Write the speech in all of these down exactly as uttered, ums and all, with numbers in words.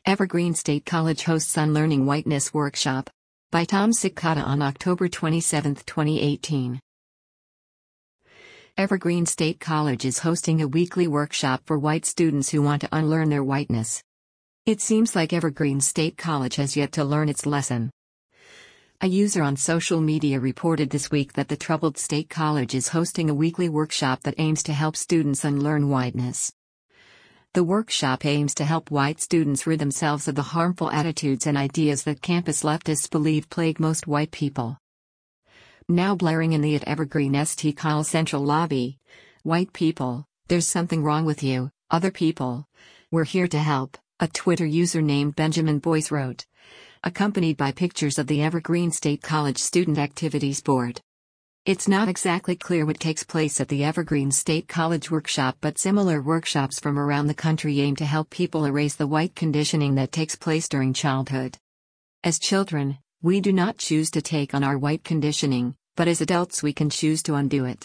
Evergreen State College hosts Unlearning Whiteness Workshop. By Tom Sikata on October twenty-seventh, twenty eighteen. Evergreen State College is hosting a weekly workshop for white students who want to unlearn their whiteness. It seems like Evergreen State College has yet to learn its lesson. A user on social media reported this week that the troubled State College is hosting a weekly workshop that aims to help students unlearn whiteness. The workshop aims to help white students rid themselves of the harmful attitudes and ideas that campus leftists believe plague most white people. Now blaring in the at Evergreen Saint Call Central lobby. White people, there's something wrong with you, other people. We're here to help, a Twitter user named Benjamin Boyce wrote, accompanied by pictures of the Evergreen State College Student Activities Board. It's not exactly clear what takes place at the Evergreen State College workshop, but similar workshops from around the country aim to help people erase the white conditioning that takes place during childhood. As children, we do not choose to take on our white conditioning, but as adults we can choose to undo it.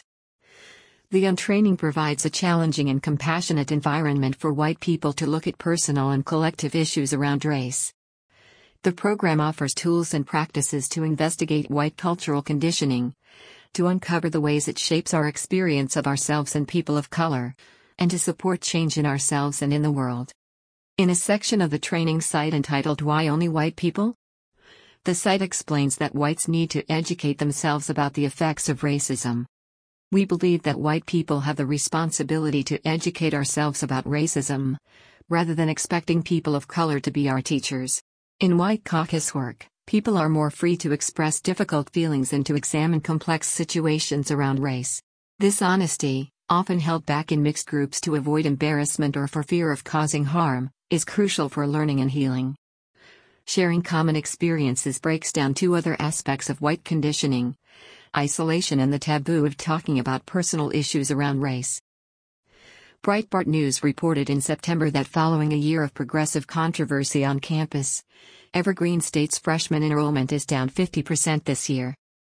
The untraining provides a challenging and compassionate environment for white people to look at personal and collective issues around race. The program offers tools and practices to investigate white cultural conditioning, to uncover the ways it shapes our experience of ourselves and people of color, and to support change in ourselves and in the world. In a section of the training site entitled Why Only White People? The site explains that whites need to educate themselves about the effects of racism. We believe that white people have the responsibility to educate ourselves about racism, rather than expecting people of color to be our teachers. In White Caucus work, people are more free to express difficult feelings and to examine complex situations around race. This honesty, often held back in mixed groups to avoid embarrassment or for fear of causing harm, is crucial for learning and healing. Sharing common experiences breaks down two other aspects of white conditioning: isolation and the taboo of talking about personal issues around race. Breitbart News reported in September that following a year of progressive controversy on campus, Evergreen State's freshman enrollment is down fifty percent this year.